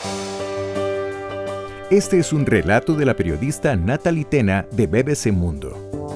Este es un relato de la periodista Natalie Tena de BBC Mundo.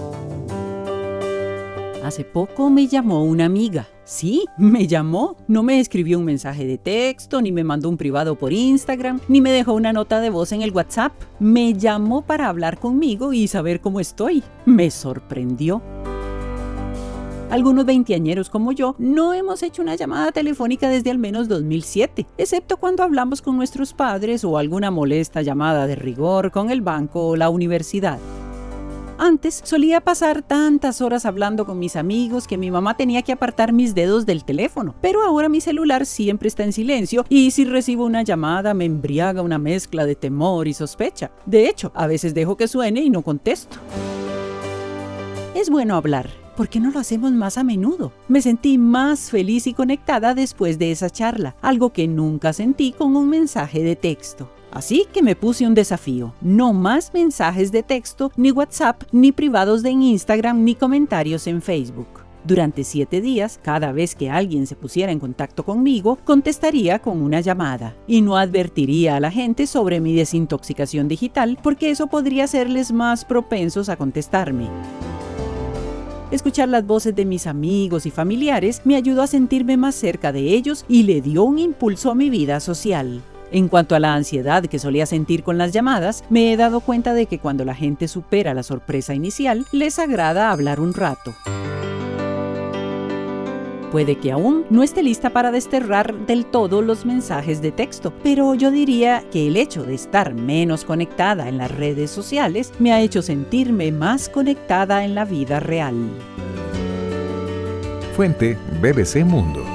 Hace poco me llamó una amiga. Sí, me llamó. No me escribió un mensaje de texto, ni me mandó un privado por Instagram, ni me dejó una nota de voz en el WhatsApp. Me llamó para hablar conmigo y saber cómo estoy. Me sorprendió. Algunos veinteañeros como yo no hemos hecho una llamada telefónica desde al menos 2007, excepto cuando hablamos con nuestros padres o alguna molesta llamada de rigor con el banco o la universidad. Antes solía pasar tantas horas hablando con mis amigos que mi mamá tenía que apartar mis dedos del teléfono, pero ahora mi celular siempre está en silencio y si recibo una llamada me embriaga una mezcla de temor y sospecha. De hecho, a veces dejo que suene y no contesto. Es bueno hablar. ¿Por qué no lo hacemos más a menudo? Me sentí más feliz y conectada después de esa charla, algo que nunca sentí con un mensaje de texto. Así que me puse un desafío: no más mensajes de texto, ni WhatsApp, ni privados en Instagram, ni comentarios en Facebook. Durante 7 días, cada vez que alguien se pusiera en contacto conmigo, contestaría con una llamada y no advertiría a la gente sobre mi desintoxicación digital, porque eso podría hacerles más propensos a contestarme. Escuchar las voces de mis amigos y familiares me ayudó a sentirme más cerca de ellos y le dio un impulso a mi vida social. En cuanto a la ansiedad que solía sentir con las llamadas, me he dado cuenta de que cuando la gente supera la sorpresa inicial, les agrada hablar un rato. Puede que aún no esté lista para desterrar del todo los mensajes de texto, pero yo diría que el hecho de estar menos conectada en las redes sociales me ha hecho sentirme más conectada en la vida real. Fuente: BBC Mundo.